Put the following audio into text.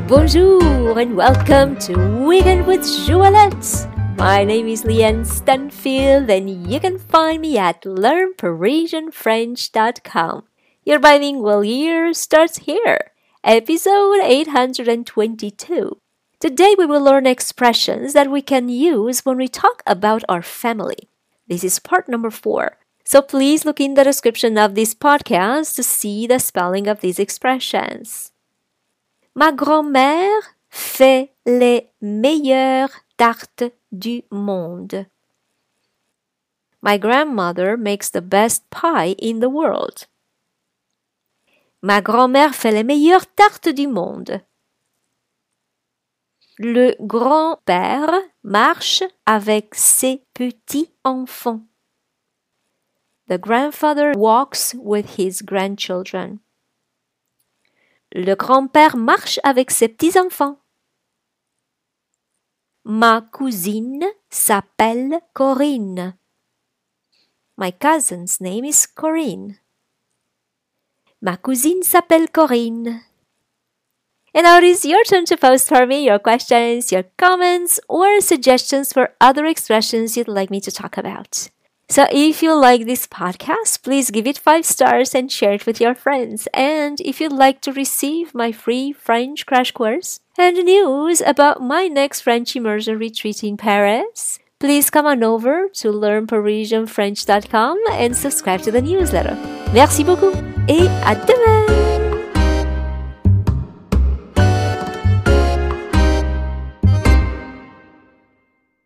Bonjour and welcome to Weekend with Joëlette. My name is Leanne Stanfield and you can find me at learnparisianfrench.com. Your bilingual year starts here. Episode 822. Today we will learn expressions that we can use when we talk about our family. This is part number 4. So please look in the description of this podcast to see the spelling of these expressions. Ma grand-mère fait les meilleures tartes du monde. My grandmother makes the best pie in the world. Ma grand-mère fait les meilleures tartes du monde. Le grand-père marche avec ses petits-enfants. The grandfather walks with his grandchildren. Le grand-père marche avec ses petits-enfants. Ma cousine s'appelle Corinne. My cousin's name is Corinne. Ma cousine s'appelle Corinne. And now it is your turn to post for me your questions, your comments, or suggestions for other expressions you'd like me to talk about. So if you like this podcast, please give it 5 stars and share it with your friends. And if you'd like to receive my free French crash course and news about my next French immersion retreat in Paris, please come on over to learnparisianfrench.com and subscribe to the newsletter. Merci beaucoup et à demain!